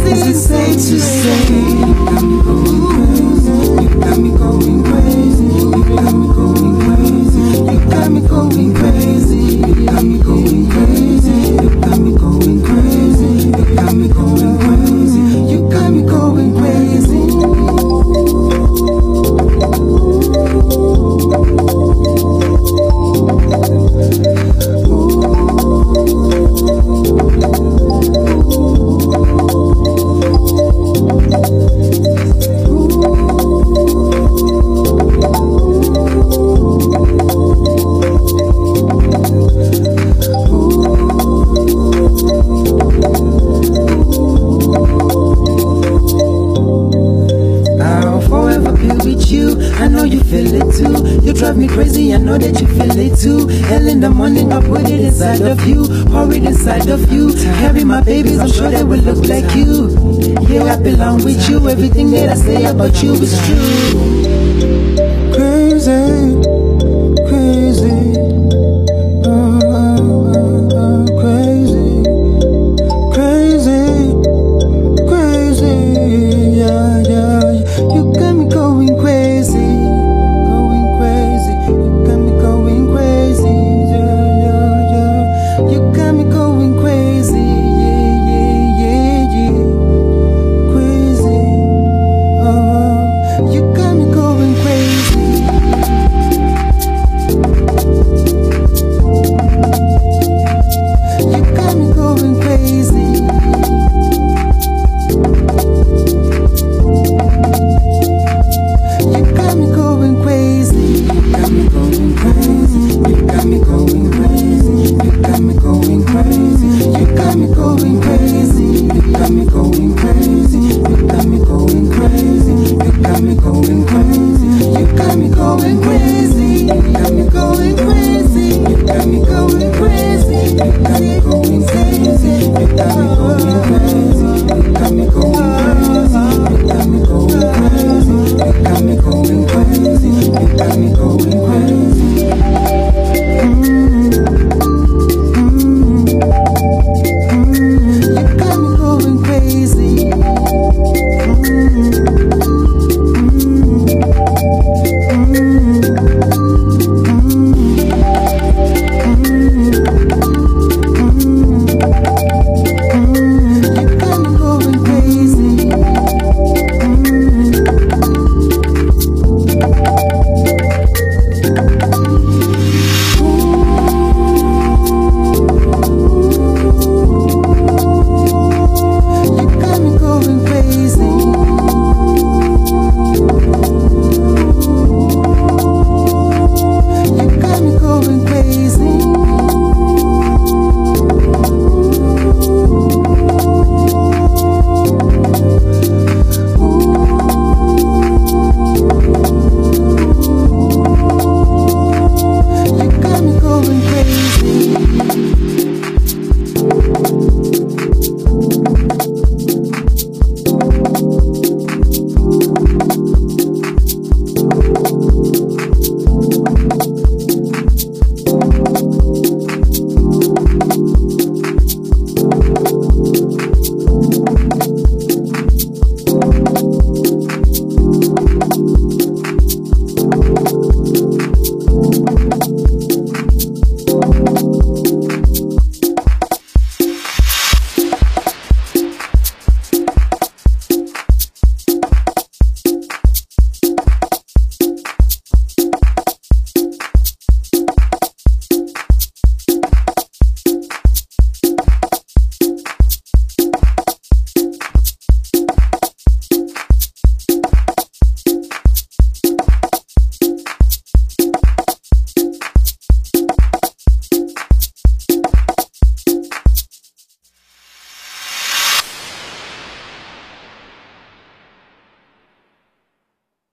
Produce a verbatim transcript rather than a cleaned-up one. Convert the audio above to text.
Is it safe to say you got me going crazy? You got me going crazy. You got me going crazy. You got me going crazy. You got me going crazy. You got me going crazy. You got me going crazy. Drive me crazy, I know that you feel it too. Hell in the morning, I put it inside of you, pour it inside of you. Carry my babies, I'm sure they will look like you. Yeah, I belong with you. Everything that I say about you is true. Crazy, crazy, uh, uh, crazy, crazy, crazy. Yeah, yeah, you got me going crazy. You got me